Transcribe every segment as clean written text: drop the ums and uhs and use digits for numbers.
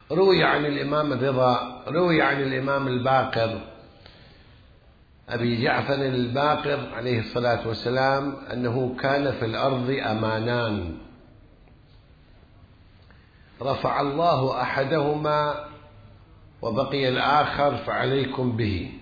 روي عن الإمام الرضا، روي عن الإمام الباقر أبي جعفر الباقر عليه الصلاة والسلام أنه كان في الأرض أمانان رفع الله أحدهما وبقي الآخر فعليكم به.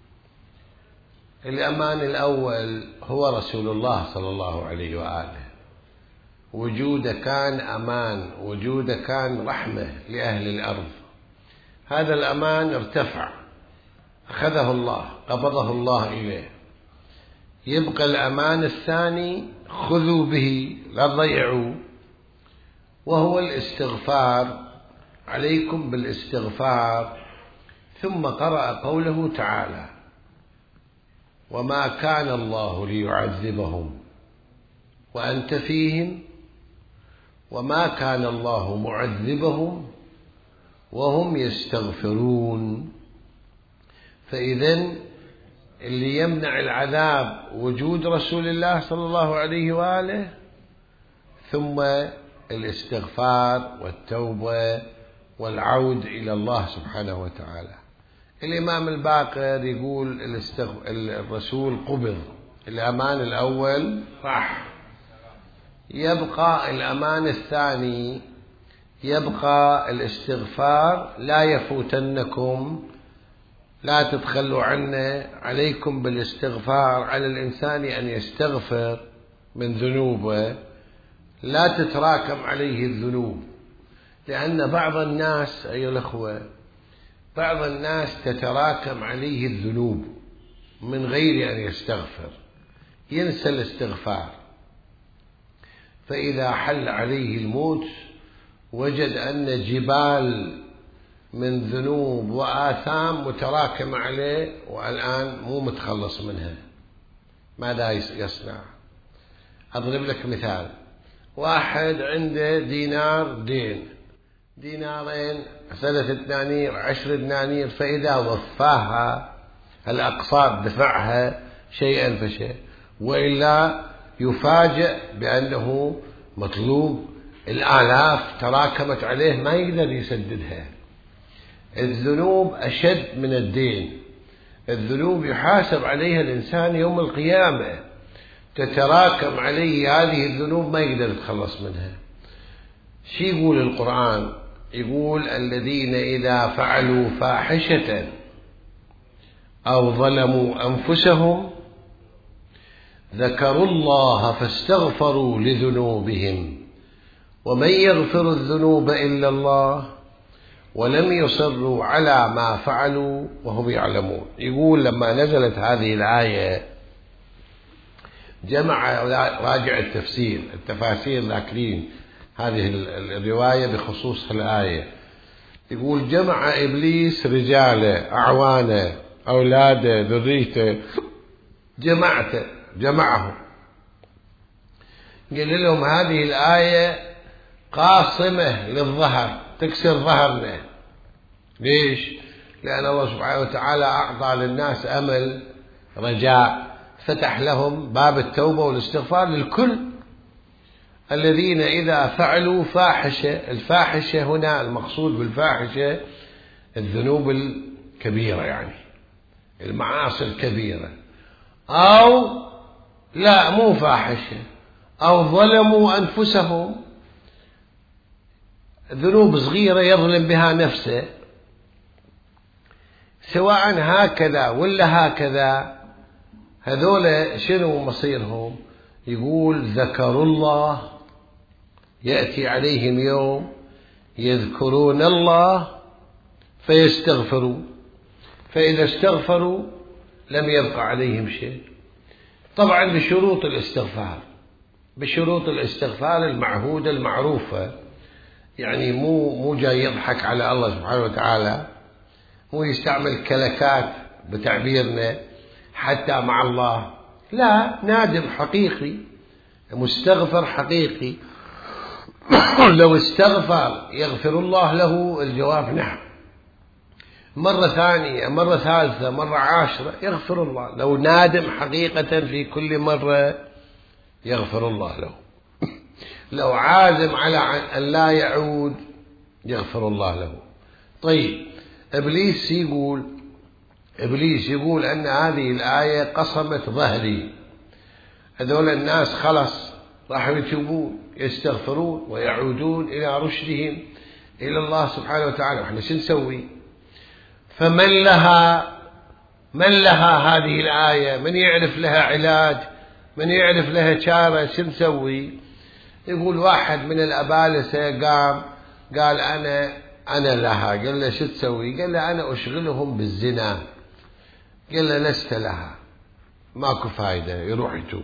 الأمان الأول هو رسول الله صلى الله عليه وآله، وجوده كان أمان، وجوده كان رحمة لأهل الأرض. هذا الأمان ارتفع، أخذه الله، قبضه الله إليه. يبقى الأمان الثاني خذوا به لا تضيعوا، وهو الاستغفار، عليكم بالاستغفار. ثم قرأ قوله تعالى: وما كان الله ليعذبهم وأنت فيهم وما كان الله معذبهم وهم يستغفرون. فإذن اللي يمنع العذاب وجود رسول الله صلى الله عليه وآله، ثم الاستغفار والتوبة والعود إلى الله سبحانه وتعالى. الإمام الباقر يقول الرسول قبض، الأمان الأول راح، يبقى الأمان الثاني، يبقى الاستغفار. لا يفوتنكم، لا تتخلوا عنه، عليكم بالاستغفار. على الإنسان أن يستغفر من ذنوبه، لا تتراكم عليه الذنوب. لأن بعض الناس أيها الأخوة، بعض الناس تتراكم عليه الذنوب من غير أن يستغفر، ينسى الاستغفار، فإذا حل عليه الموت وجد أن جبال من ذنوب وآثام متراكمة عليه والآن مو متخلص منها. ماذا يصنع؟ أضرب لك مثال. واحد عنده دينار دين، دينارين، 3 دنانير، 10 دنانير، فإذا وفاها الأقساط دفعها شيئا فشيء، وإلا يفاجأ بأنه مطلوب الآلاف تراكمت عليه ما يقدر يسددها. الذنوب أشد من الدين، الذنوب يحاسب عليها الإنسان يوم القيامة، تتراكم عليه هذه الذنوب ما يقدر يتخلص منها. شي يقول القرآن؟ يقول الذين إذا فعلوا فاحشة أو ظلموا أنفسهم ذكروا الله فاستغفروا لذنوبهم ومن يغفر الذنوب إلا الله ولم يصروا على ما فعلوا وهم يعلمون. يقول لما نزلت هذه الآية جمع راجع التفسير، التفاسير ذاكرين هذه الرواية بخصوص الآية. يقول جمع إبليس رجاله، أعوانه، أولاده، ذريته، جمعهم، قال لهم هذه الآية قاصمة للظهر، تكسر ظهرنا. ليش؟ لأن الله سبحانه وتعالى أعطى للناس أمل، رجاء، فتح لهم باب التوبة والاستغفار للكل. الذين إذا فعلوا فاحشة، الفاحشة هنا المقصود بالفاحشة الذنوب الكبيرة، يعني المعاصي الكبيرة، أو لا مو فاحشة، أو ظلموا أنفسهم، ذنوب صغيرة يظلم بها نفسه، سواء هكذا ولا هكذا، هذول شنو مصيرهم؟ يقول ذكروا الله، يأتي عليهم يوم يذكرون الله فيستغفروا، فإذا استغفروا لم يبقى عليهم شيء، طبعا بشروط الاستغفار، بشروط الاستغفار المعهودة المعروفة. يعني مو جاي يضحك على الله سبحانه وتعالى، مو يستعمل كلكات بتعبيرنا حتى مع الله، لا، نادم حقيقي، مستغفر حقيقي. لو استغفر يغفر الله له؟ الجواب نعم. مرة ثانية، مرة ثالثة، مرة 10 يغفر الله. لو نادم حقيقة في كل مرة يغفر الله له. لو عازم على أن لا يعود يغفر الله له. طيب إبليس يقول أن هذه الآية قصمت ظهري، هذول الناس خلص راح يتوبون يستغفرون ويعودون إلى رشدهم إلى الله سبحانه وتعالى، وإحنا شو نسوي؟ فمن لها هذه الآية؟ من يعرف لها علاج؟ من يعرف لها شارة؟ شو نسوي؟ يقول واحد من الأبالسة قال أنا لها. قال له شو تسوي؟ قال له أنا أشغلهم بالزنا. قال له لست لها، ماكو فايدة، يروح يتوب.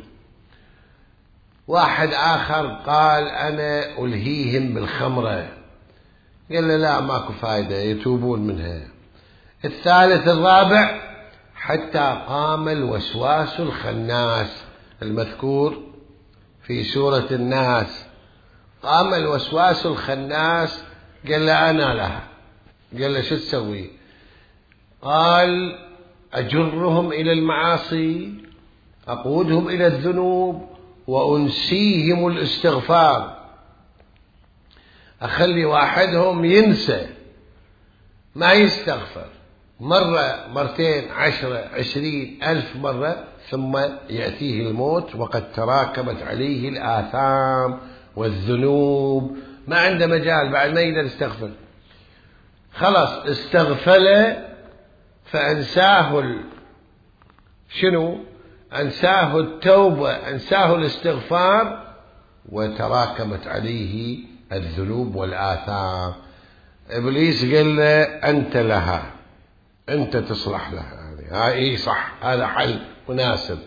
واحد آخر قال أنا ألهيهم بالخمرة. قال له لا، ماكو فايدة، يتوبون منها. الثالث الرابع حتى قام الوسواس الخناس المذكور في سورة الناس. قام الوسواس الخناس قال له أنا لها. قال له شو تسوي؟ قال أجرهم إلى المعاصي، أقودهم إلى الذنوب، وأنسيهم الاستغفار. أخلي واحدهم ينسى، ما يستغفر، مرة مرتين 10 20 ألف مرة، ثم يأتيه الموت وقد تراكمت عليه الآثام والذنوب، ما عنده مجال بعد، ما يقدر يستغفر. خلاص استغفل فأنساه شنو؟ أنساه التوبة، أنساه الاستغفار، وتراكمت عليه الذنوب والآثام. إبليس قال له أنت لها، أنت تصلح لها. هذه صح، هذا حل مناسب.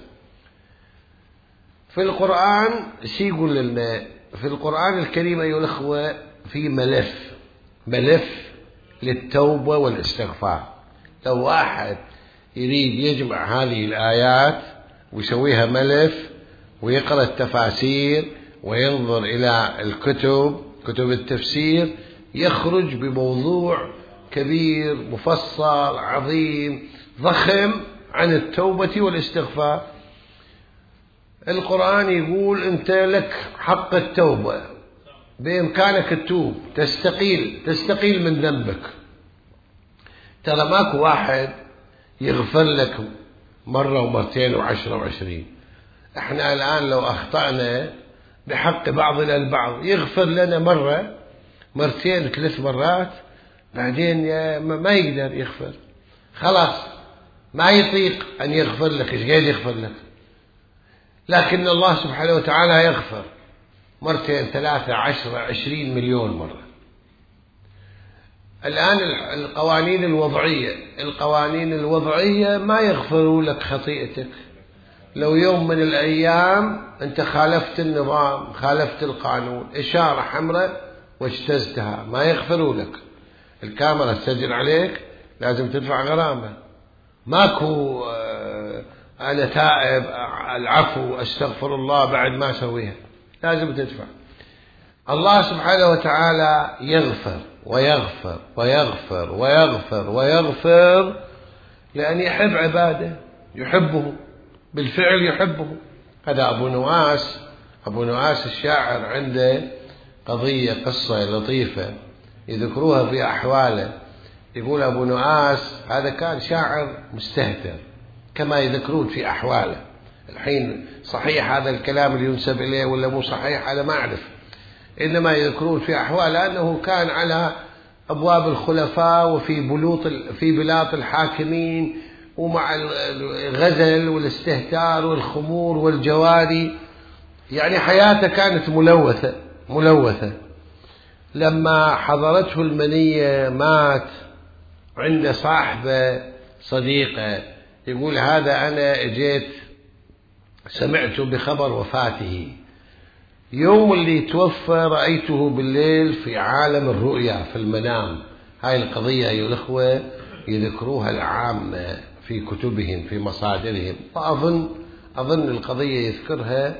في القرآن شي يقول لنا؟ في القرآن الكريم أيها الأخوة في ملف للتوبة والاستغفار. لو واحد يريد يجمع هذه الآيات ويسويها ملف ويقرأ التفاسير وينظر إلى كتب التفسير، يخرج بموضوع كبير مفصل عظيم ضخم عن التوبة والاستغفار. القرآن يقول أنت لك حق التوبة، بإمكانك تتوب، تستقيل من ذنبك. ترى ماكو واحد يغفر لك مرة ومرتين و10 و20. احنا الآن لو أخطأنا بحق بعضنا البعض يغفر لنا مرة مرتين 3 مرات، بعدين ما يقدر يغفر، خلاص ما يطيق أن يغفر لك. إيش قاعد يغفر لك؟ لكن الله سبحانه وتعالى يغفر مرتين 3 10 20 مليون مرة. الآن القوانين الوضعية ما يغفروا لك خطيئتك. لو يوم من الأيام أنت خالفت النظام، خالفت القانون، إشارة حمراء واجتزتها، ما يغفروا لك. الكاميرا تسجل عليك، لازم تدفع غرامة. ماكو أنا تائب، العفو، أستغفر الله بعد ما أسويها، لازم تدفع. الله سبحانه وتعالى يغفر ويغفر ويغفر ويغفر ويغفر، لأن يحب عباده، يحبه بالفعل، يحبه. هذا أبو نواس الشاعر عنده قصة لطيفة يذكروها في أحواله. يقول أبو نواس هذا كان شاعر مستهتر كما يذكرون في أحواله. الحين صحيح هذا الكلام اللي ينسب إليه ولا مو صحيح أنا ما أعرف، إنما يذكرون في أحواله أنه كان على أبواب الخلفاء وفي بلاط الحاكمين، ومع الغزل والاستهتار والخمور والجواري، يعني حياته كانت ملوثة. لما حضرته المنية مات عند صاحبه صديقه، يقول هذا أنا جيت سمعت بخبر وفاته، يوم اللي توفى رأيته بالليل في عالم الرؤيا في المنام. هاي القضية أيها الأخوة يذكروها العامة في كتبهم في مصادرهم، وأظن القضية يذكرها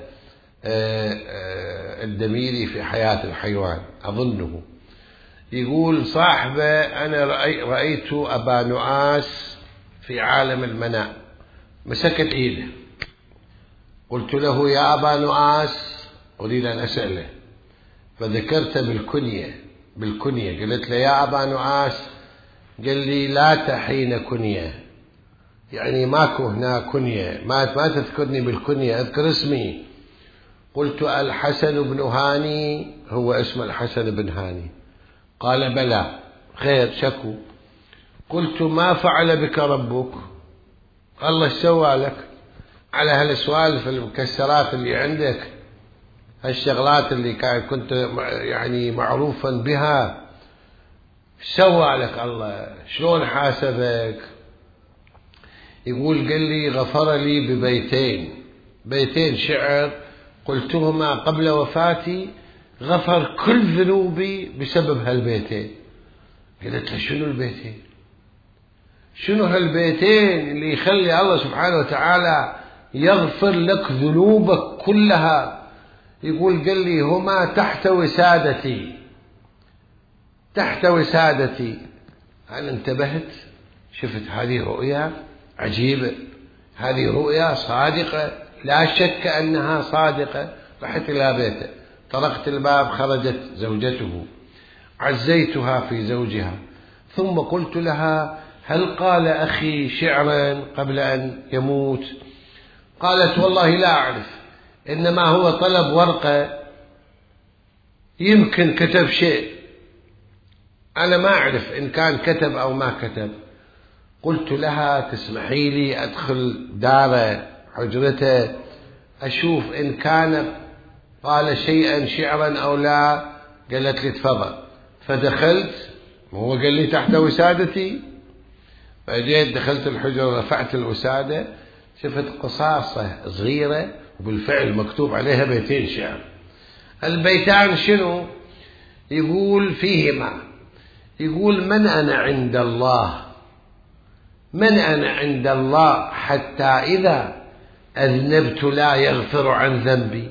الدميري في حياة الحيوان أظنه. يقول صاحبه أنا رأيت أبا نؤاس في عالم المنام، مسكت إيده، قلت له يا أبا نؤاس أريد أن أسأله، فذكرت بالكنية، قلت له يا أبا نؤاس قال لي لا تحين كنية، يعني ماكو هنا كنية، ما تذكرني بالكنية، اذكر اسمي. قلت الحسن بن هاني هو اسم الحسن بن هاني؟ قال بلى. خير، شكو. قلت ما فعل بك ربك؟ الله ايش سوى لك على هالسوالف المكسرات اللي عندك، هالشغلات اللي كنت يعني معروفا بها، سوى لك الله؟ شلون حاسبك؟ يقول قال لي غفر لي ببيتين شعر قلتهما قبل وفاتي، غفر كل ذنوبي بسبب هالبيتين. قلت له شنو البيتين؟ شنو هالبيتين اللي يخلي الله سبحانه وتعالى يغفر لك ذنوبك كلها؟ يقول قال لي هما تحت وسادتي، تحت وسادتي. أنا انتبهت، شفت هذه رؤيا عجيبة، هذه رؤيا صادقة، لا شك أنها صادقة. رحت إلى بيته، طرقت الباب، خرجت زوجته، عزيتها في زوجها، ثم قلت لها هل قال أخي شعرا قبل أن يموت؟ قالت والله لا أعرف، إنما هو طلب ورقة، يمكن كتب شيء، أنا ما أعرف إن كان كتب أو ما كتب. قلت لها تسمحي لي أدخل داره حجرته أشوف إن كان قال شيئا شعرا أو لا؟ قالت لي تفضل. فدخلت، وهو قال لي تحت وسادتي، فجيت دخلت الحجرة، رفعت الوسادة، شفت قصاصة صغيرة وبالفعل مكتوب عليها بيتين شعر. البيتان شنو؟ يقول فيهما، يقول من أنا عند الله، من أنا عند الله حتى إذا أذنبت لا يغفر عن ذنبي.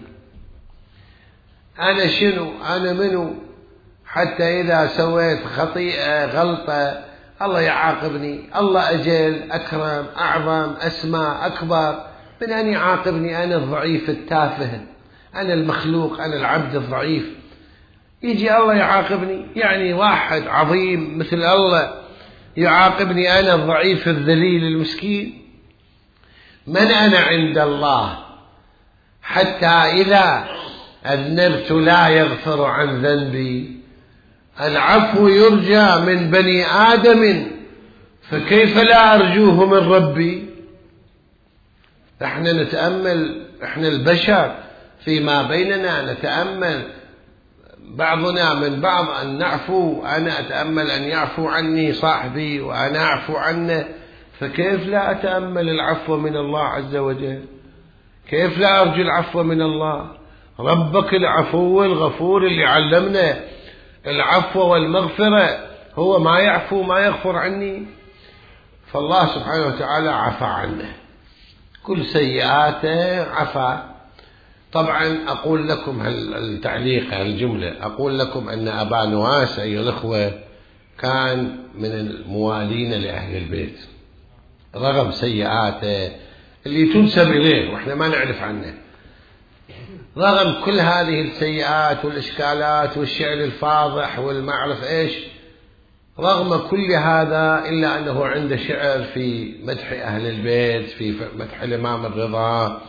أنا شنو؟ أنا منو حتى إذا سويت خطيئة غلطة الله يعاقبني؟ الله أجل أكرم أعظم أسمى أكبر من أن يعاقبني أنا الضعيف التافه، أنا المخلوق، أنا العبد الضعيف، يجي الله يعاقبني؟ يعني واحد عظيم مثل الله يعاقبني أنا الضعيف الذليل المسكين؟ من أنا عند الله حتى إذا أذنبت لا يغفر عن ذنبي. العفو يرجى من بني آدم، فكيف لا أرجوه من ربي؟ احنا نتأمل، احنا البشر فيما بيننا نتأمل بعضنا من بعض أن نعفو، أنا أتأمل أن يعفو عني صاحبي وأنا أعفو عنه، فكيف لا أتأمل العفو من الله عز وجل؟ كيف لا أرجو العفو من الله؟ ربك العفو الغفور اللي علمنا العفو والمغفرة، هو ما يعفو ما يغفر عني؟ فالله سبحانه وتعالى عفى عنه، كل سيئاته عفى. طبعا أقول لكم التعليق الجملة، أقول لكم أن أبا نواس أيها الأخوة كان من الموالين لأهل البيت، رغم سيئاته اللي تنسب إليه وإحنا ما نعرف عنه، رغم كل هذه السيئات والإشكالات والشعر الفاضح والمعرف إيش، رغم كل هذا إلا أنه عنده شعر في مدح أهل البيت، في مدح الإمام الرضا،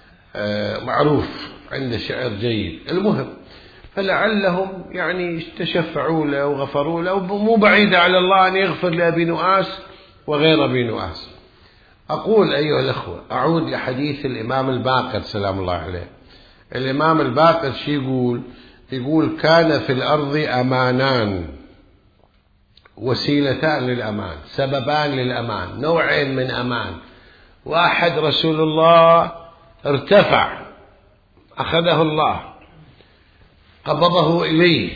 معروف عنده شعر جيد. المهم فلعلهم يعني تشفعوا له وغفروا له، مو بعيد على الله أن يغفر لأبي نواس وغير أبي نواس. أقول أيها الأخوة، أعود لحديث الإمام الباقر سلام الله عليه. الإمام الباقر شو يقول؟ يقول كان في الأرض أمانان، وسيلتان للأمان، سببان للأمان، نوعين من أمان. واحد رسول الله ارتفع، أخذه الله قبضه إليه،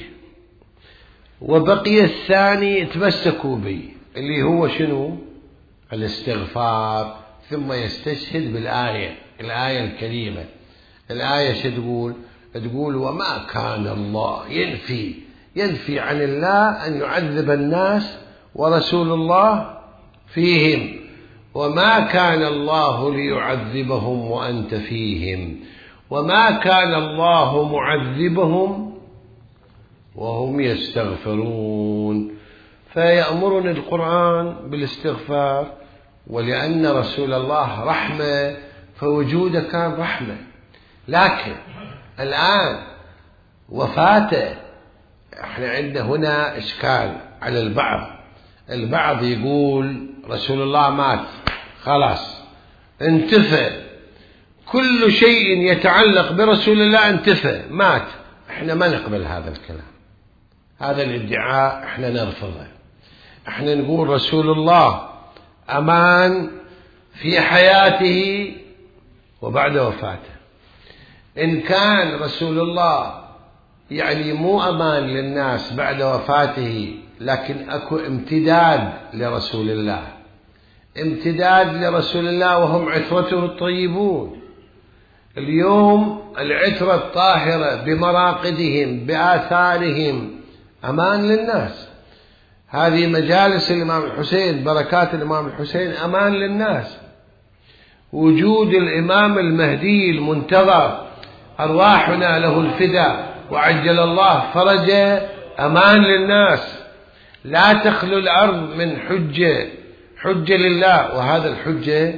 وبقي الثاني تمسكوا به، اللي هو شنو؟ الاستغفار. ثم يستشهد بالآية، الآية الكريمة. الآية شو تقول؟ تقول وما كان الله، ينفي عن الله أن يعذب الناس ورسول الله فيهم، وما كان الله ليعذبهم وأنت فيهم، وما كان الله معذبهم وهم يستغفرون. فيأمرني القرآن بالاستغفار، ولأن رسول الله رحمة فوجوده كان رحمة. لكن الآن وفاته احنا عندنا هنا إشكال على البعض يقول رسول الله مات خلاص انتفى، كل شيء يتعلق برسول الله انتفى مات. احنا ما نقبل هذا الكلام، هذا الادعاء احنا نرفضه. احنا نقول رسول الله أمان في حياته وبعد وفاته. إن كان رسول الله يعني مو أمان للناس بعد وفاته، لكن أكو امتداد لرسول الله، امتداد لرسول الله وهم عترته الطيبون. اليوم العترة الطاهرة بمراقدهم بآثارهم أمان للناس. هذه مجالس الإمام الحسين، بركات الإمام الحسين أمان للناس. وجود الإمام المهدي المنتظر أرواحنا له الفداء وعجل الله فرجه أمان للناس. لا تخلو الأرض من حجة لله، وهذا الحجة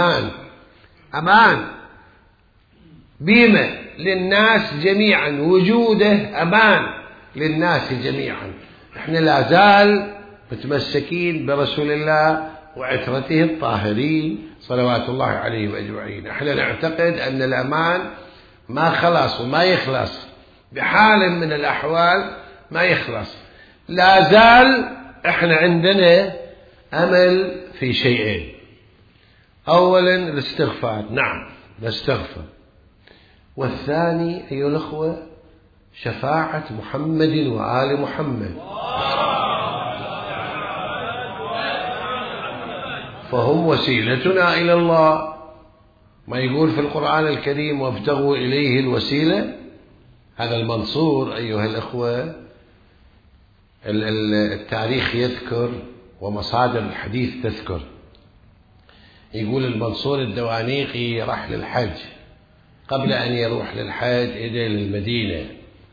أمان بيمة للناس جميعا، وجوده أمان للناس جميعا. احنا لا زال متمسكين برسول الله وعترته الطاهرين صلوات الله عليهم أجمعين. احنا نعتقد أن الأمان ما خلص وما يخلص بحال من الأحوال، ما يخلص. لا زال احنا عندنا أمل في شيئين. أولا الاستغفار، نعم نستغفر. والثاني أيها الأخوة شفاعة محمد وآل محمد، فهم وسيلتنا إلى الله. ما يقول في القرآن الكريم وابتغوا إليه الوسيلة. هذا المنصور أيها الأخوة التاريخ يذكر ومصادر الحديث تذكر. يقول المنصور الدوانيقي راح للحج، قبل أن يروح للحج إلى المدينة،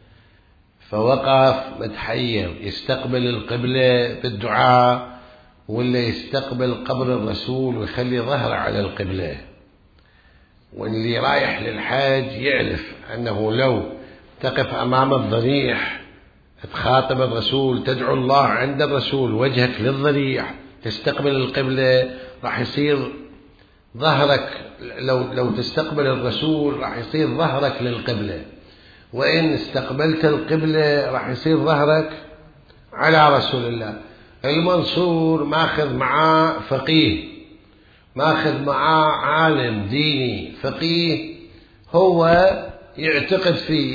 فوقف متحير يستقبل القبلة بالدعاء ولا يستقبل قبر الرسول ويخلي ظهره على القبلة. واللي رايح للحج يعرف أنه لو تقف أمام الضريح تخاطب الرسول، تدعو الله عند الرسول، وجهك للضريح، تستقبل القبلة، راح يصير ظهرك لو تستقبل الرسول راح يصير ظهرك للقبلة، وإن استقبلت القبلة راح يصير ظهرك على رسول الله. المنصور ماخذ معاه فقيه، ماخذ معاه عالم ديني فقيه، هو يعتقد فيه،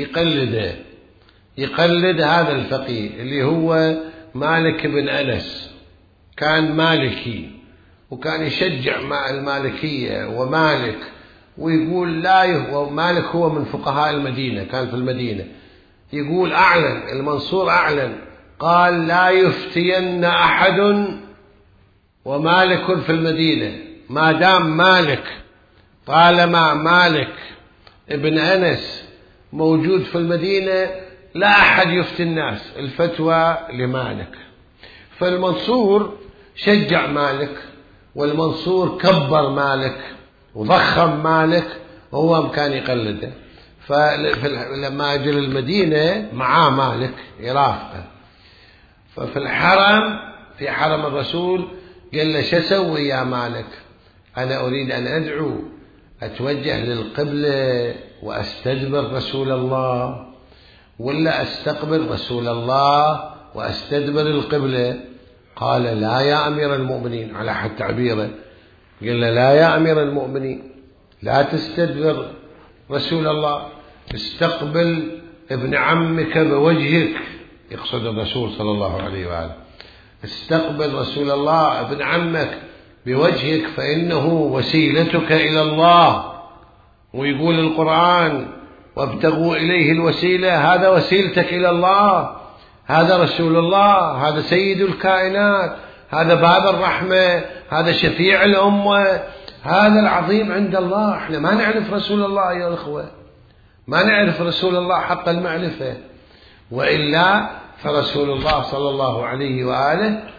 يقلد هذا الفقيه اللي هو مالك بن أنس. كان مالكي وكان يشجع مع المالكية ومالك، ويقول ومالك هو من فقهاء المدينة، كان في المدينة. يقول أعلن المنصور، أعلن قال لا يفتين أحد ومالك في المدينة، ما دام مالك، طالما مالك ابن أنس موجود في المدينة لا أحد يفتي الناس، الفتوى لمالك. فالمنصور شجع مالك، والمنصور كبر مالك وضخم مالك، وهو كان يقلده. فلما أجى المدينة معاه مالك يرافقه، ففي الحرم في حرم الرسول قال له شو أسوي يا مالك؟ أنا أريد أن أدعو، أتوجه للقبلة وأستدبر رسول الله، ولا أستقبل رسول الله وأستدبر القبلة؟ قال لا يا أمير المؤمنين، على حد تعبيره قال له لا يا أمير المؤمنين، لا تستدبر رسول الله، استقبل ابن عمك بوجهك، يقصد الرسول صلى الله عليه وآله، استقبل رسول الله ابن عمك بوجهك فإنه وسيلتك إلى الله. ويقول القرآن وابتغوا إليه الوسيلة، هذا وسيلتك إلى الله، هذا رسول الله، هذا سيد الكائنات، هذا باب الرحمة، هذا شفيع الأمة، هذا العظيم عند الله. احنا ما نعرف رسول الله يا الأخوة، ما نعرف رسول الله حق المعرفة، وإلا فرسول الله صلى الله عليه وآله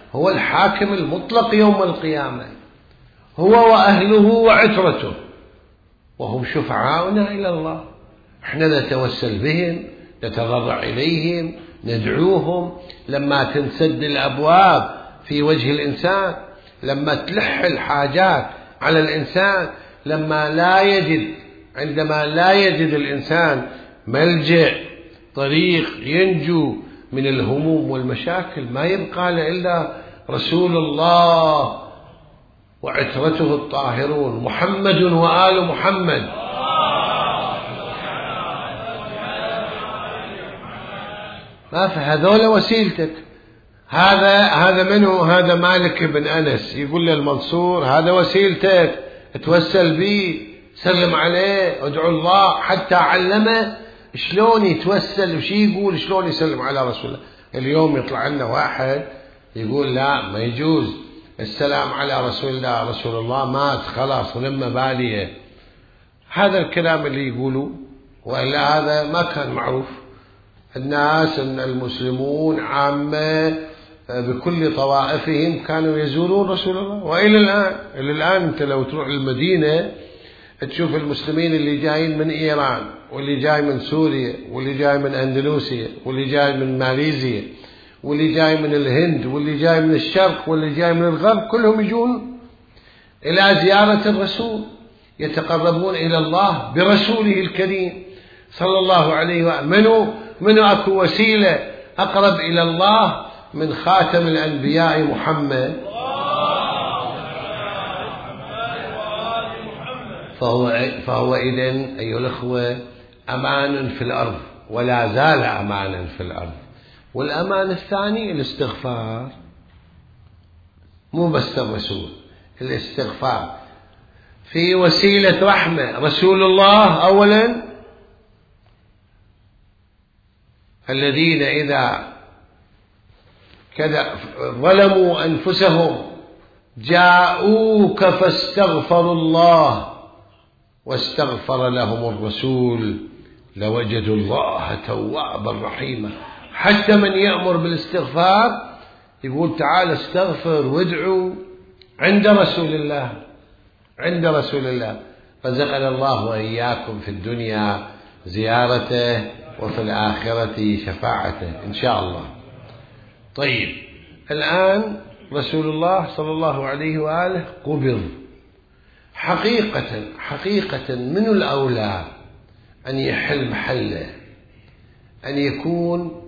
هو الحاكم المطلق يوم القيامة، هو وأهله وعترته، وهم شفعاؤنا إلى الله. احنا نتوسل بهم، نتضرع إليهم، ندعوهم لما تنسد الأبواب في وجه الإنسان، لما تلح الحاجات على الإنسان، عندما لا يجد الإنسان ملجأ طريق ينجو من الهموم والمشاكل، ما يبقى له إلا رسول الله وعترته الطاهرون محمد وآل محمد. ما فهذول وسيلتك. هذا منه؟ هذا مالك بن أنس يقول للمنصور هذا وسيلتك، توسل به، سلم عليه، ادعو الله، حتى علمه شلون يتوسل وشي يقول، شلون يسلم على رسول الله. اليوم يطلع لنا واحد يقول لا ما يجوز السلام على رسول الله، رسول الله مات خلاص ولما باليه. هذا الكلام اللي يقولوا، وإلا هذا ما كان معروف. الناس إن المسلمون عامة بكل طوائفهم كانوا يزورون رسول الله، وإلى الآن أنت لو تروح المدينة تشوف المسلمين اللي جايين من إيران، واللي جاي من سوريا، واللي جاي من أندونيسيا، واللي جاي من ماليزيا، واللي جاي من الهند، واللي جاي من الشرق، واللي جاي من الغرب، كلهم يجون إلى زيارة الرسول، يتقربون إلى الله برسوله الكريم صلى الله عليه وسلم. منو أكو وسيلة أقرب إلى الله من خاتم الأنبياء محمد؟ فهو إذن أيها الأخوة أمان في الأرض، ولا زال أمانا في الأرض. والأمان الثاني الاستغفار، مو بس الرسول، الاستغفار في وسيلة رحمة. رسول الله أولا الذين إذا ظلموا أنفسهم جاءوك فاستغفروا الله واستغفر لهم الرسول لوجدوا الله توابا رحيما. حتى من يأمر بالاستغفار يقول تعال استغفر وادعوا عند رسول الله، عند رسول الله. رزقنا الله وإياكم في الدنيا زيارته وفي الآخرة شفاعته إن شاء الله. طيب، الآن رسول الله صلى الله عليه وآله قبض. حقيقة من الأولى أن يحل محله، أن يكون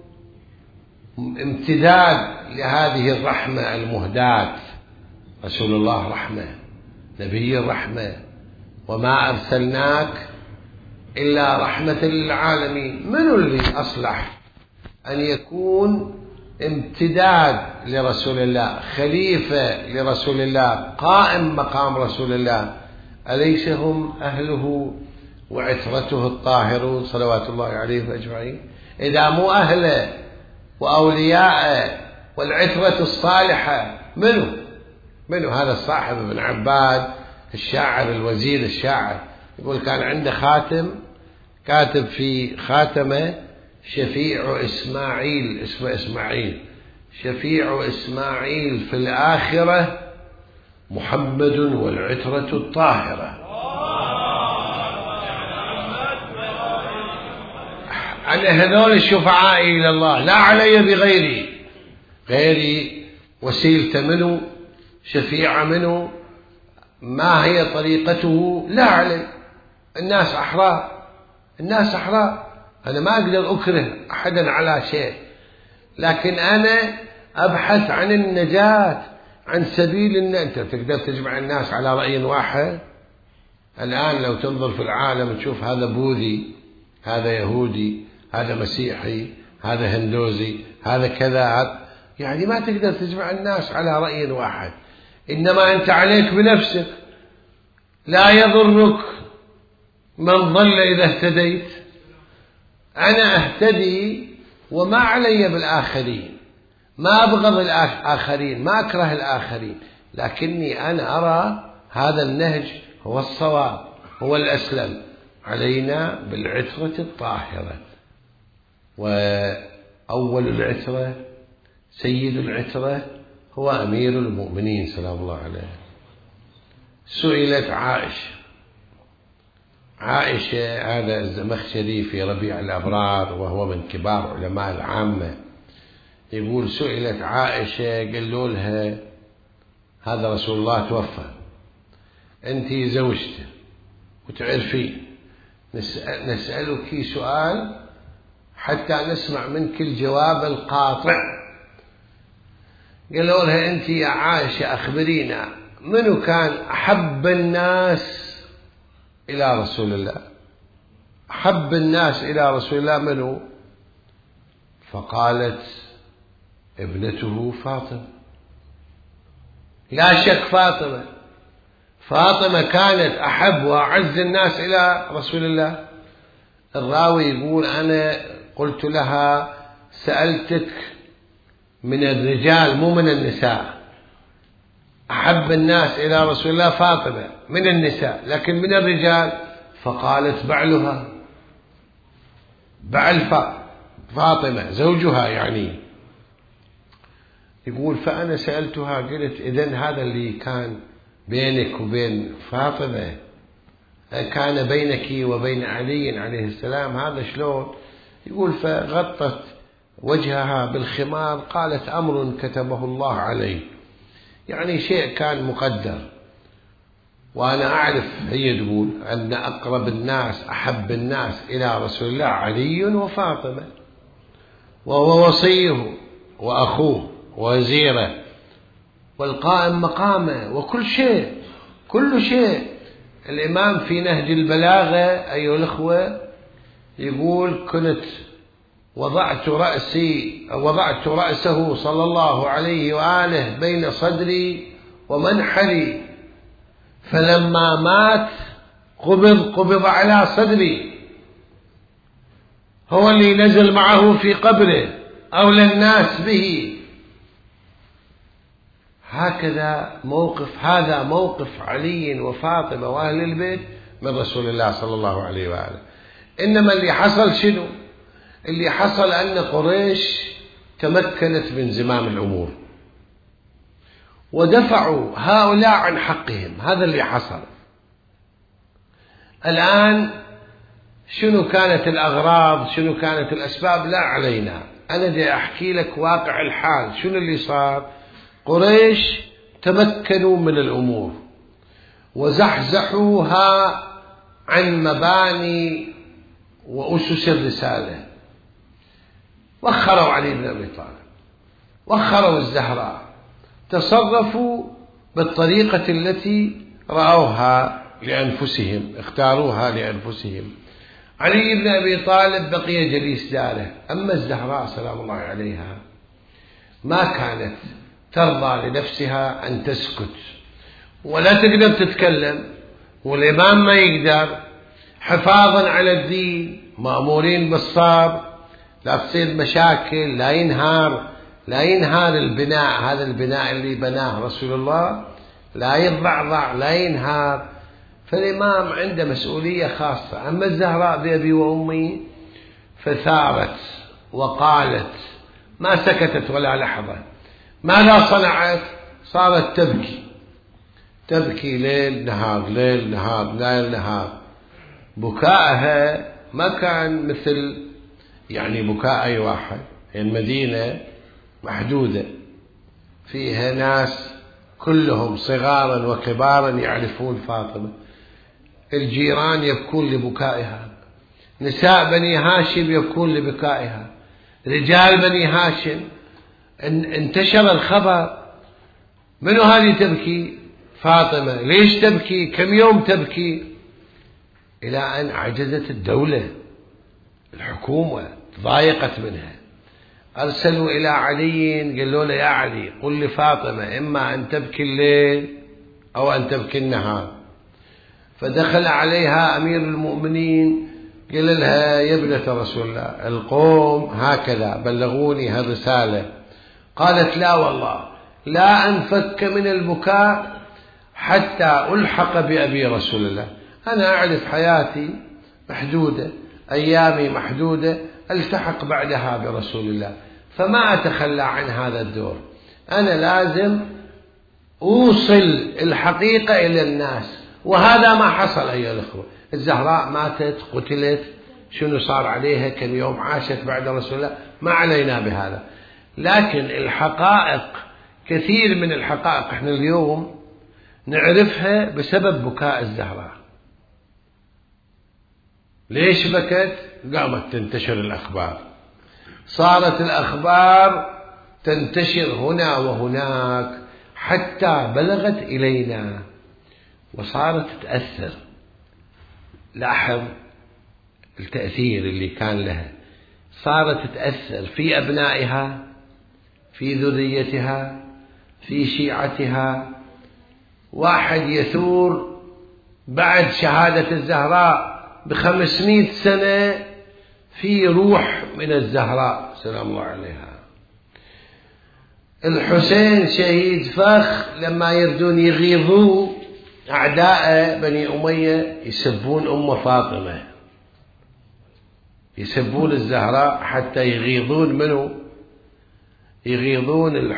امتداد لهذه الرحمة المهداة. رسول الله رحمة، نبي الرحمة، وما أرسلناك إلا رحمة للعالمين. من اللي أصلح أن يكون امتداد لرسول الله، خليفة لرسول الله، قائم مقام رسول الله؟ أليس هم أهله وعترته الطاهرون صلوات الله عليه أجمعين؟ إذا مو أهله وأولياءه والعترة الصالحة، منو هذا الصاحب ابن عباد الشاعر الوزير الشاعر يقول كان عنده خاتم كاتب في خاتمه شفيع إسماعيل، اسمه إسماعيل، شفيع إسماعيل في الآخرة محمد والعترة الطاهرة. أنا هذول الشفعاء إلى الله، لا علي غيري وسيلة منه، شفيعة منه، ما هي طريقته لا علي. الناس أحرار، أنا ما أقدر أكره أحدا على شيء، لكن أنا أبحث عن النجاة، عن سبيل أنت تقدر تجمع الناس على رأي واحد. الآن لو تنظر في العالم تشوف هذا بوذي، هذا يهودي، هذا مسيحي، هذا هندوزي، هذا كذا، يعني ما تقدر تجمع الناس على رأي واحد. إنما أنت عليك بنفسك، لا يضرك من ضل إذا اهتديت. أنا أهتدي وما علي بالآخرين، ما أبغض الآخرين، ما أكره الآخرين، لكني أنا أرى هذا النهج هو الصواب، هو الأسلم. علينا بالعترة الطاهرة، وأول العترة سيد العترة هو أمير المؤمنين سلام الله عليه. سئلت عائشة هذا الزمخشري في ربيع الأبرار وهو من كبار علماء العامة، يقول سئلت عائشة قالوا لها هذا رسول الله توفى، أنت زوجته وتعرفين، نسألك سؤال حتى نسمع منك الجواب القاطع. قالوا لها أنت يا عائشة أخبرينا منو كان أحب الناس إلى رسول الله؟ أحب الناس إلى رسول الله منو؟ فقالت ابنته فاطمة. لا شك فاطمة كانت أحب وأعز الناس إلى رسول الله. الراوي يقول أنا قلت لها سألتك من الرجال مو من النساء، أحب الناس إلى رسول الله فاطمة من النساء، لكن من الرجال فقالت بعل فاطمة زوجها يعني. يقول فأنا سألتها قلت إذن هذا اللي كان بينك وبين فاطمة كان بينك وبين علي عليه السلام، هذا شلون؟ يقول فغطت وجهها بالخمار، قالت أمر كتبه الله عليه، يعني شيء كان مقدر. وأنا أعرف، هي تقول أن أقرب الناس أحب الناس إلى رسول الله علي وفاطمة، وهو وصيه وأخوه ووزيره والقائم مقامه وكل شيء كل شيء. الإمام في نهج البلاغة أيها الأخوة يقول كنت وضعت رأسه صلى الله عليه وآله بين صدري ومنحري، فلما مات قبض على صدري، هو اللي نزل معه في قبره أولى الناس به. هكذا هذا موقف علي وفاطمة وأهل البيت من رسول الله صلى الله عليه وآله. إنما اللي حصل شنو؟ اللي حصل أن قريش تمكنت من زمام الأمور ودفعوا هؤلاء عن حقهم، هذا اللي حصل. الآن شنو كانت الأغراض، شنو كانت الأسباب، لا علينا، أنا بدي أحكي لك واقع الحال. شنو اللي صار؟ قريش تمكنوا من الأمور وزحزحوها عن مباني وأسس الرسالة، وخروا علي بن أبي طالب، وخروا الزهراء، تصرفوا بالطريقة التي رأوها لأنفسهم، اختاروها لأنفسهم. علي بن أبي طالب بقي جليس داره، أما الزهراء سلام الله عليها ما كانت ترضى لنفسها أن تسكت ولا تقدر تتكلم، والإمام ما يقدر، حفاظا على الدين مأمورين بالصبر، لا تصير مشاكل، لا ينهار البناء، هذا البناء اللي بناه رسول الله لا يتضعضع لا ينهار. فالإمام عنده مسؤولية خاصة. أما الزهراء بأبي وأمي فثارت وقالت، ما سكتت ولا لحظة. ماذا صنعت؟ صارت تبكي ليل نهار. بكائها ما كان مثل يعني بكاء أي واحد. المدينة محدودة، فيها ناس كلهم صغارا وكبارا يعرفون فاطمة، الجيران يبكون لبكائها، نساء بني هاشم يبكون لبكائها، رجال بني هاشم. انتشر الخبر، منو هذه تبكي؟ فاطمة. ليش تبكي؟ كم يوم تبكي؟ إلى أن عجزت الدولة، الحكومة ضايقت منها، أرسلوا إلى علي قالوا له يا علي قل لفاطمة إما أن تبكي الليل أو أن تبكي النهار. فدخل عليها أمير المؤمنين قال لها يا ابنة رسول الله القوم هكذا بلغوني هالرسالة. قالت لا والله لا أنفك من البكاء حتى ألحق بأبي رسول الله، أنا أعرف حياتي محدودة، أيامي محدودة، ألتحق بعدها برسول الله، فما أتخلى عن هذا الدور. أنا لازم أوصل الحقيقة إلى الناس، وهذا ما حصل أيها الأخوة. الزهراء ماتت، قتلت، شنو صار عليها، كم يوم عاشت بعد رسول الله، ما علينا بهذا. لكن الحقائق، كثير من الحقائق احنا اليوم نعرفها بسبب بكاء الزهراء. ليش بكت؟ قامت تنتشر الأخبار، صارت الأخبار تنتشر هنا وهناك حتى بلغت إلينا وصارت تأثر. لاحظ التأثير اللي كان لها، صارت تأثر في أبنائها، في ذريتها، في شيعتها. واحد يثور بعد شهادة الزهراء ب500 سنة في روح من الزهراء سلام الله عليها. الحسين شهيد فخ لما يردون يغيظوا أعداء بني أمية يسبون أم فاطمة، يسبون الزهراء حتى يغيظون منه؟ يغيظون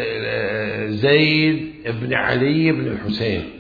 زيد بن علي بن الحسين.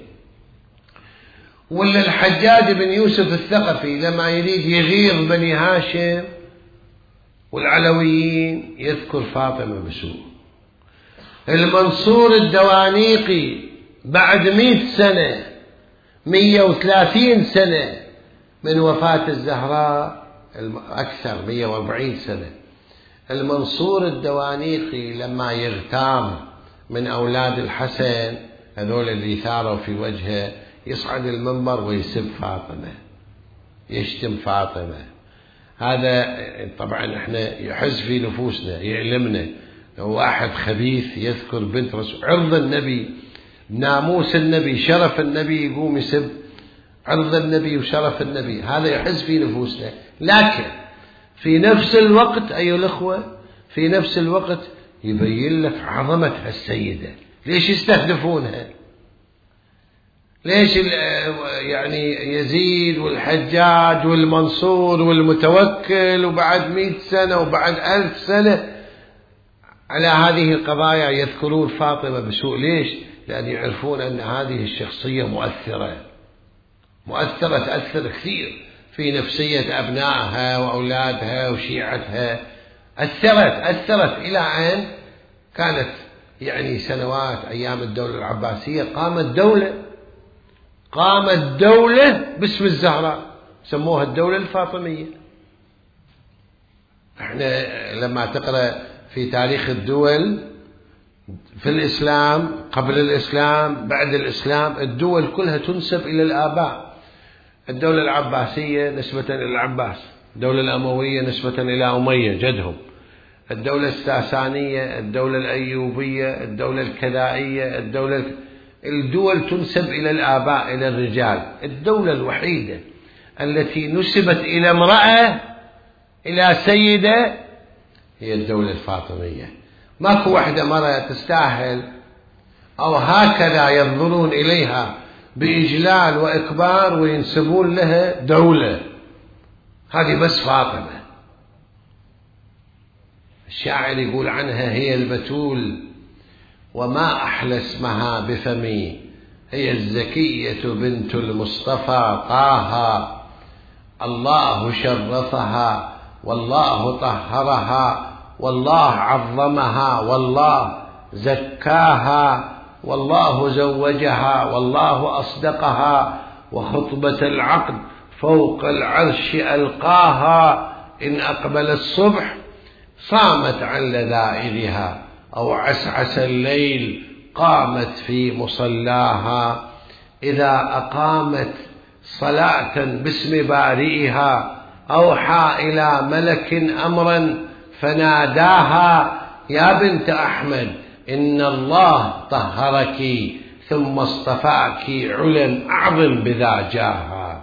ولا الحجاج بن يوسف الثقفي لما يريد يغيظ بني هاشم والعلويين يذكر فاطمة بسوء. المنصور الدوانيقي بعد 100 سنة 130 سنة من وفاة الزهراء، أكثر 140 سنة، المنصور الدوانيقي لما يغتام من أولاد الحسن هذول اللي ثاروا في وجهه يصعد المنبر ويسب فاطمة، يشتم فاطمة. هذا طبعا احنا يحز في نفوسنا، يعلمنا. لو واحد خبيث يذكر بنت رسول، عرض النبي، ناموس النبي، شرف النبي، يقوم يسب عرض النبي وشرف النبي، هذا يحز في نفوسنا. لكن في نفس الوقت أيها الأخوة، في نفس الوقت يبين لك عظمة السيدة. ليش يستهدفونها؟ ليش يعني يزيد والحجاج والمنصور والمتوكل وبعد 100 سنة وبعد 1000 سنة على هذه القضايا يذكرون فاطمة بسوء؟ ليش؟ لأن يعرفون أن هذه الشخصية مؤثرة تأثر كثير في نفسية أبنائها وأولادها وشيعتها. أثرت إلى أن كانت يعني سنوات أيام الدولة العباسية قامت دولة باسم الزهراء، سموها الدولة الفاطمية. احنا لما تقرأ في تاريخ الدول في الإسلام، قبل الإسلام، بعد الإسلام، الدول كلها تنسب إلى الآباء. الدولة العباسية نسبة إلى العباس، الدولة الأموية نسبة إلى أمية جدهم، الدولة الساسانية، الدولة الأيوبية، الدولة الكذائية، الدول تنسب إلى الآباء، إلى الرجال. الدولة الوحيدة التي نسبت إلى امرأة، إلى سيدة، هي الدولة الفاطمية. ماكو واحدة مرة تستاهل أو هكذا ينظرون إليها بإجلال وإكبار وينسبون لها دولة. هذه بس فاطمة. الشاعر يقول عنها: هي البتول وما أحلى اسمها بفمي، هي الزكية بنت المصطفى طه، الله شرفها والله طهرها والله عظمها والله زكاها والله زوجها والله أصدقها، وخطبة العقد فوق العرش ألقاها، إن أقبل الصبح صامت عن لذائذها، أو عسعس الليل قامت في مصلاها، إذا أقامت صلاة باسم بارئها أوحى إلى ملك أمرا فناداها: يا بنت أحمد إن الله طهرك ثم اصطفاك علا أعظم بذا جاها.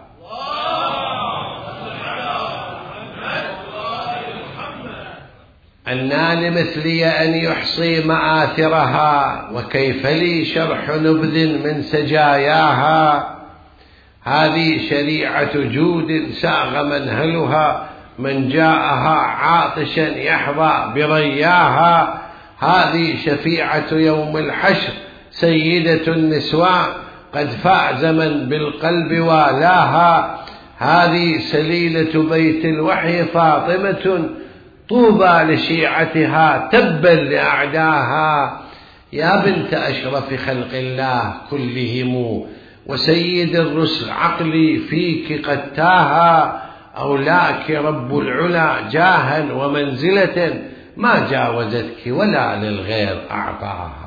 أنى لمثلي أن يحصي مآثرها، وكيف لي شرح نبذ من سجاياها، هذه شريعة جود ساغ منهلها، من جاءها عاطشا يحظى برياها، هذه شفيعة يوم الحشر سيدة النسوان قد فاز من بالقلب والاها. هذه سليلة بيت الوحي فاطمة طوبى لشيعتها تبا لأعداها. يا بنت أشرف خلق الله كلهم وسيد الرسل عقلي فيك قد تاها. أولاك رب العلا جاها ومنزلة ما جاوزتك ولا للغير أعطاها.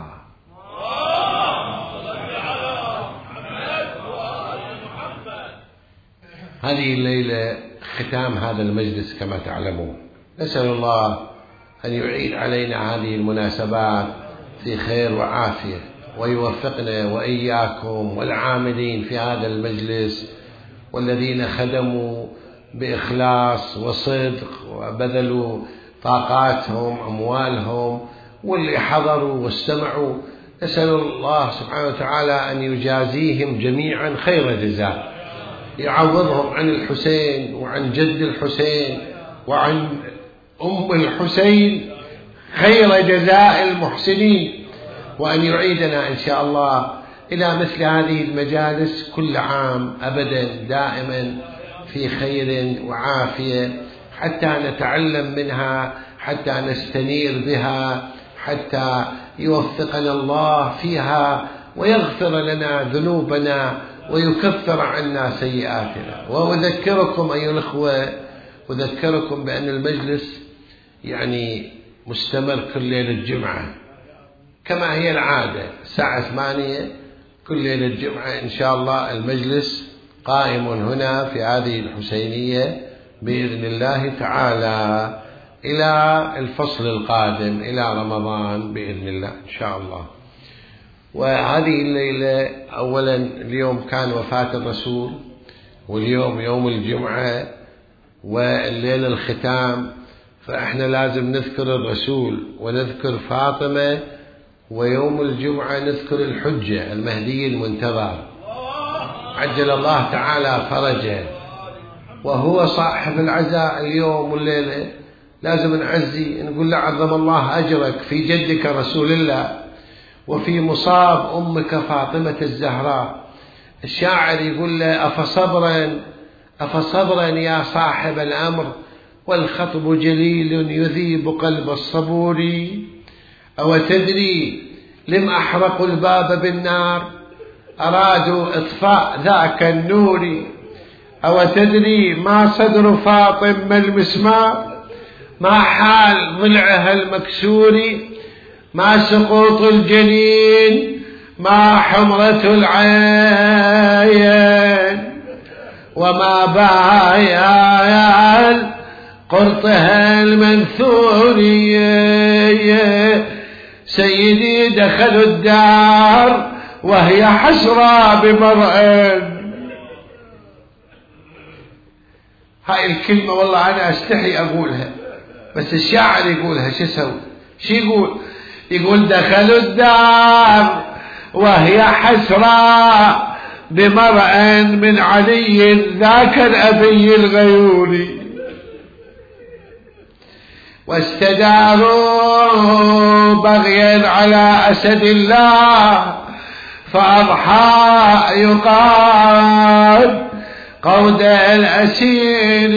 هذه الليلة ختام هذا المجلس كما تعلمون. نسأل الله أن يعيد علينا هذه المناسبات في خير وعافية، ويوفقنا وإياكم والعاملين في هذا المجلس والذين خدموا بإخلاص وصدق وبذلوا طاقاتهم أموالهم واللي حضروا واستمعوا. نسأل الله سبحانه وتعالى أن يجازيهم جميعا خير جزاء، يعوضهم عن الحسين وعن جد الحسين وعن أم الحسين خير جزاء المحسنين، وأن يعيدنا إن شاء الله إلى مثل هذه المجالس كل عام أبدا دائما في خير وعافية، حتى نتعلم منها، حتى نستنير بها، حتى يوفقنا الله فيها ويغفر لنا ذنوبنا ويكفر عنا سيئاتنا. وأذكركم أيها الأخوة، أذكركم بأن المجلس يعني مستمر كل ليلة جمعة كما هي العادة الساعة 8 كل ليلة جمعة إن شاء الله. المجلس قائم هنا في هذه الحسينية بإذن الله تعالى إلى الفصل القادم إلى رمضان بإذن الله إن شاء الله. وهذه الليلة أولا اليوم كان وفاة الرسول، واليوم يوم الجمعة والليلة الختام، فإحنا لازم نذكر الرسول ونذكر فاطمة، ويوم الجمعة نذكر الحجة المهدي المنتظر عجل الله تعالى فرجه، وهو صاحب العزاء اليوم والليلة. لازم نعزي نقول له عظم الله أجرك في جدك رسول الله وفي مصاب أمك فاطمة الزهراء. الشاعر يقول له أفصبرا يا صاحب الأمر والخطب جليل يذيب قلب الصبور. أو تدري لم أحرقوا الباب بالنار أرادوا إطفاء ذاك النور. أو تدري ما صدر فاطمة المسمار ما حال ضلعها المكسور. ما سقوط الجنين ما حمرة العين وما بايا قرطها المنثورية. سيدي دخلوا الدار وهي حسرى بمرأ. هاي الكلمة والله أنا أستحي أقولها، بس الشاعر يقولها شو يسوي؟ شو يقول دخلوا الدار وهي حسرى بمرأ من علي ذاك الأبي الغيوري. واستداروا بغيا على أسد الله فأضحى يقال قود الأسير.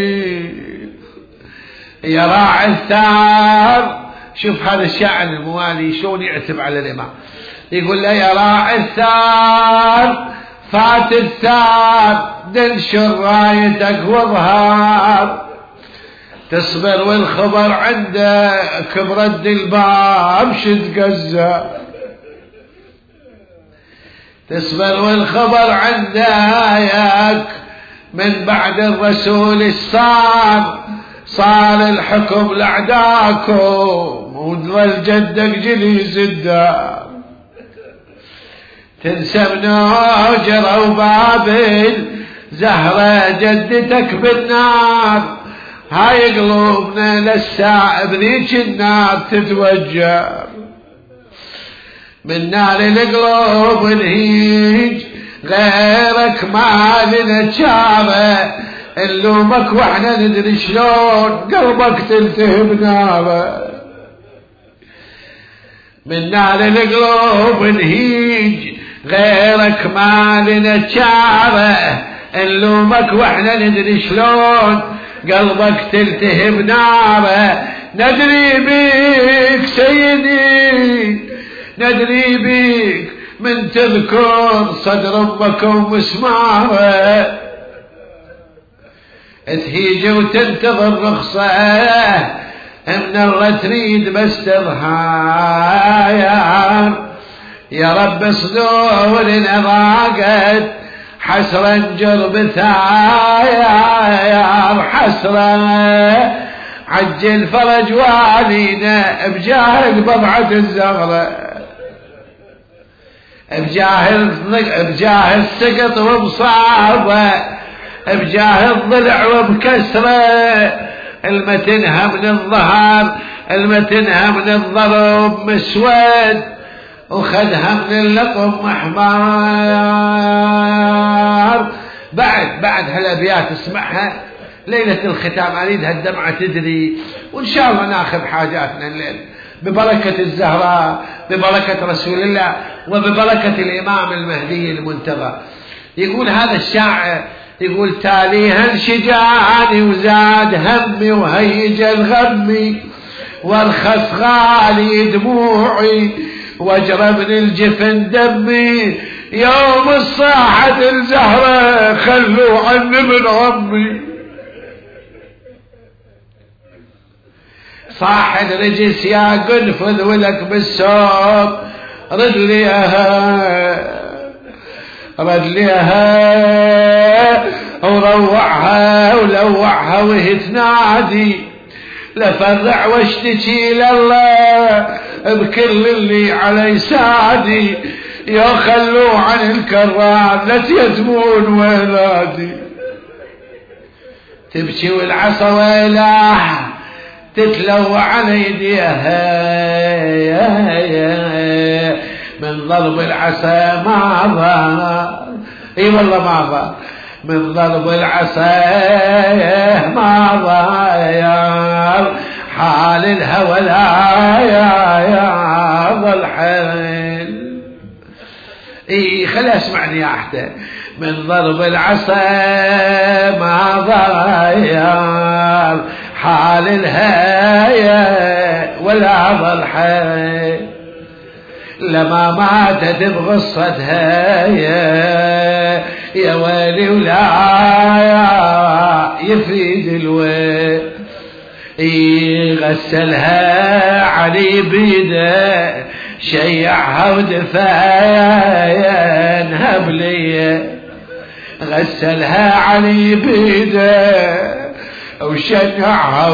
يا راعي الثار، شوف هذا الشاعر الموالي شلون يعتب على الإمام، يقول له يا راعي الثار فات الثار دنشر رايتك واظهار. تصبر والخبر عندك برد الباب شد قزة. تصبر والخبر عندك من بعد الرسول صار الحكم لأعداكم وظل جدك جليس الدار. تنسى منوجر وبابل زهرة جدتك بالنار. هاي قلوبنا للساعة بذيك النار تتوجر. من نار القلوب نهيج غيرك ما لنا شاره. نلومك واحنا ندري شلون قلبك تلتهب ناره. من نار القلوب نهيج، غيرك ما لنا شاره، نلومك واحنا ندري شلون قلبك تلتهب ناره. ندري بيك سيدي، ندري بيك من تذكر صدر امك ومسماره، تهيج وتنتظر رخصة من الله تريد بس تظهر. يا رب صدورنا ضاقت حسرا جرب ثاير، حسرا عجل فرج والينا بجاه بضعة الزغرة، بجاه السقط وبصابه، بجاه الضلع وبكسره، المتنها من الظهر، المتنها من الضرب مسود، وخدها من اللطم محمار. بعد هالابيات اسمعها ليلة الختام، اريدها الدمعة تدري، وان شاء الله ناخذ حاجاتنا الليل ببركة الزهراء، ببركة رسول الله، وببركة الامام المهدي المنتظر. يقول هذا الشاعر، يقول تاليها انشجاني وزاد همي وهيج الغمي، وارخص غالي دموعي واجرى من الجفن دمي، يوم الصاحة الزهرة خلوا عني من عمي. صاحد رجس يا قنفذ ولك بالسوق، رد ليها وروعها ولوعها وهي تنادي، لفرع واشتكي لله بكل اللي علي سادي، يا خلوا عن الكرار لا يتمون ولادي. تبكي والعصا ويلاح تتلوى على يديها، من ضرب العصا ما ضار، اي والله ما ضار، من ضرب العصا ما ضار، حال الهوى لا يا ظل حيل. اي خلي اسمعني يا احدى، من ضرب العصا ما ضار، حال الهيا ولا ظل حيل، لما ماتت بغصتها يا ويلي ولا يفيد الويل. غسلها علي بيده شيعها ودفايا نهب لي، غسلها علي بيده وشيعها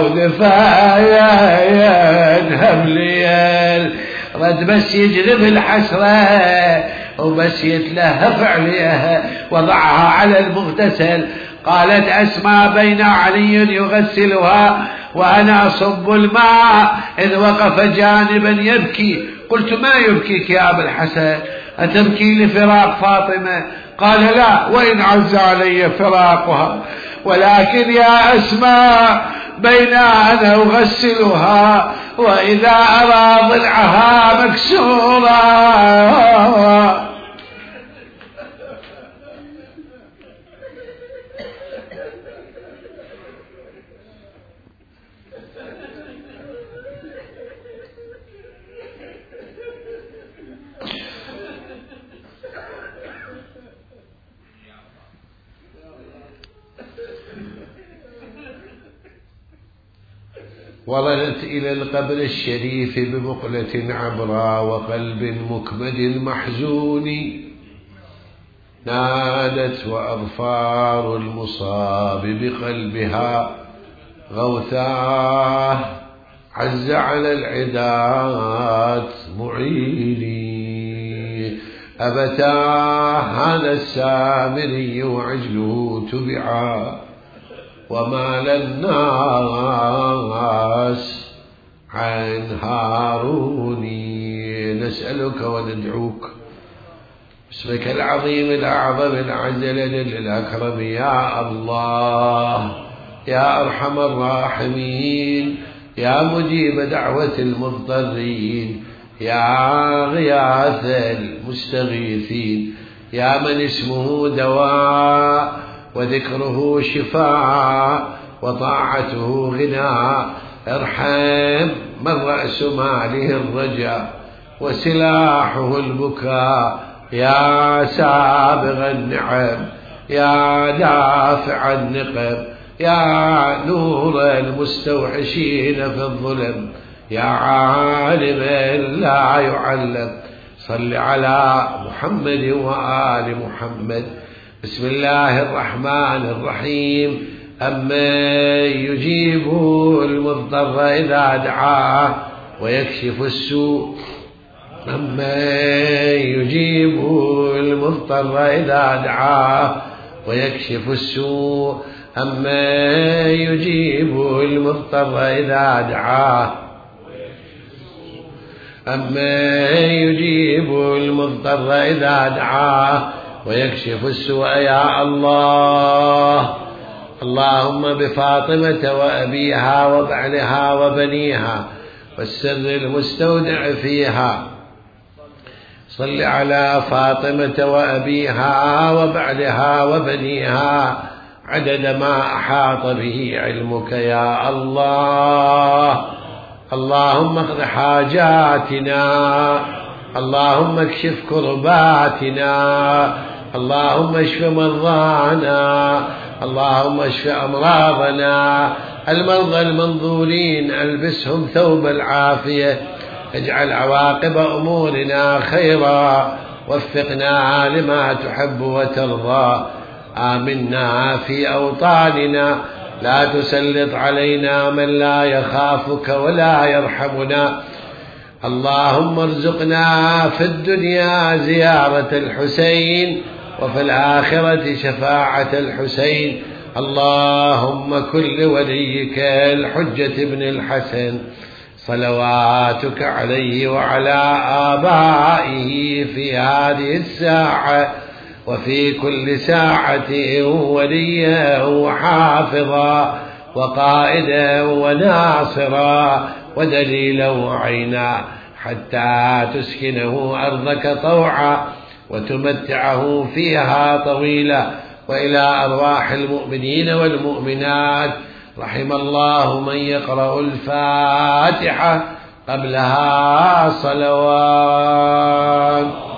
ودفايا نهب لي، رد بس يجلب الحسرة وبس يتلهف عليها، وضعها على المغتسل. قالت أسماء بين علي يغسلها وأنا أصب الماء، إذ وقف جانبا يبكي. قلت ما يبكيك يا أبا الحسن؟ أتبكي لفراق فاطمة؟ قال لا، وإن عز علي فراقها، ولكن يا أسماء بين أنا أغسلها وإذا أرى ضلعها مكسورا. وردت إلى القبر الشريف بمقلة عبراء وقلب مكبد محزون، نادت وأظفار المصاب بقلبها غوثاه، عز على العدات معيني. أبتاه هذا السامري وعجله تبعا، ومال الناس عن هاروني. نسألك وندعوك باسمك العظيم الأعظم الأعز الأجل الأكرم يا الله، يا أرحم الراحمين، يا مجيب دعوة المضطرين، يا غياث المستغيثين، يا من اسمه دواء وذكره شفاء وطاعته غنى، ارحم من رأس ماله الرجاء وسلاحه البكاء، يا سابغ النعم، يا دافع النقم، يا نور المستوحشين في الظلم، يا عالما لا يعلم. صل على محمد وآل محمد. بسم الله الرحمن الرحيم. أمن يجيب المضطر إذا دعاه ويكشف السوء، أمن يجيب المضطر إذا دعاه ويكشف السوء، أمن يجيب المضطر إذا دعاه، أمن يجيب المضطر إذا دعاه ويكشف السوء. يا الله، اللهم بفاطمة وأبيها وبعلها وبنيها والسر المستودع فيها، صل على فاطمة وأبيها وبعلها وبنيها عدد ما أحاط به علمك يا الله. اللهم اقض حاجاتنا، اللهم اكشف كرباتنا، اللهم اشف مرضانا، اللهم اشف أمراضنا، المرضى المنظورين ألبسهم ثوب العافية، اجعل عواقب أمورنا خيرا، وفقنا لما تحب وترضى، آمنا في أوطاننا، لا تسلط علينا من لا يخافك ولا يرحمنا. اللهم ارزقنا في الدنيا زيارة الحسين وفي الآخرة شفاعة الحسين. اللهم كن لوليك الحجة بن الحسن صلواتك عليه وعلى آبائه في هذه الساعة وفي كل ساعة وليا وحافظا وقائدا وناصرا ودليلا وعينا، حتى تسكنه أرضك طوعا وتمتعه فيها طويلا. وإلى أرواح المؤمنين والمؤمنات، رحم الله من يقرأ الفاتحة قبلها صلوات.